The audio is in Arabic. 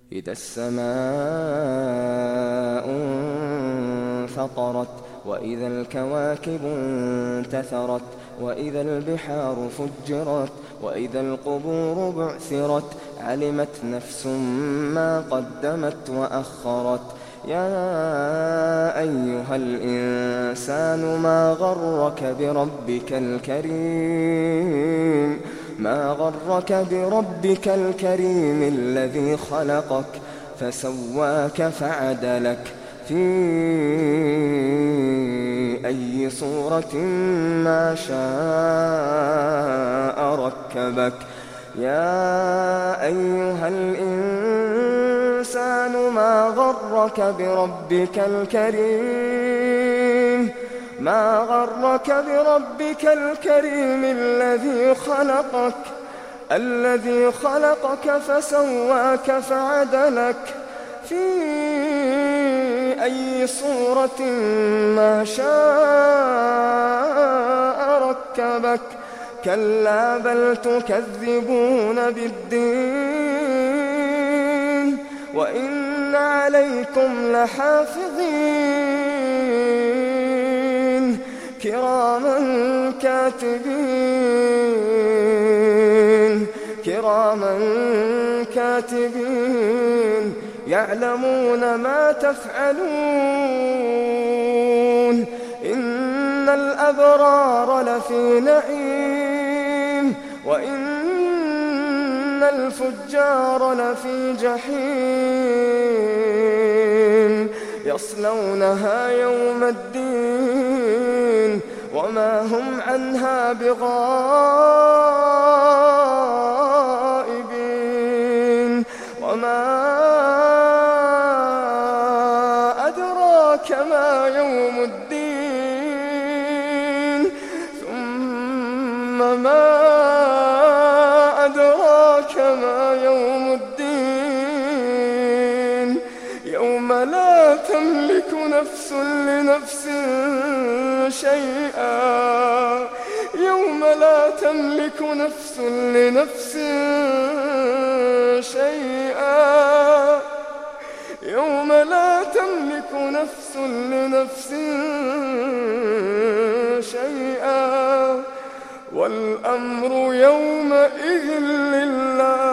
إذا السماء انفطرت وإذا الكواكب انتثرت وإذا البحار فجرت وإذا القبور بعثرت علمت نفس ما قدمت وأخرت يا أيها الإنسان ما غرك بربك الكريم الذي خلقك فسواك فعدلك في أي صورة ما شاء ركبك يا أيها الإنسان ما غرك بربك الكريم الذي خلقك فسواك فعدلك في أي صورة ما شاء ركبك كلا بل تكذبون بالدين وإن عليكم لحافظين كراما كاتبين يعلمون ما تفعلون إن الأبرار لفي نعيم وإن الفجار لفي جحيم يصلونها يوم الدين وما هم عنها بغائبين وما أدراك ما يوم الدين ثم ما أدراك ما يوم الدين يوم لا تملك نفس لنفس شيئا يوم لا تملك نفس لنفس شيئا يوم لا تملك نفس لنفس شيئا والأمر يومئذ لله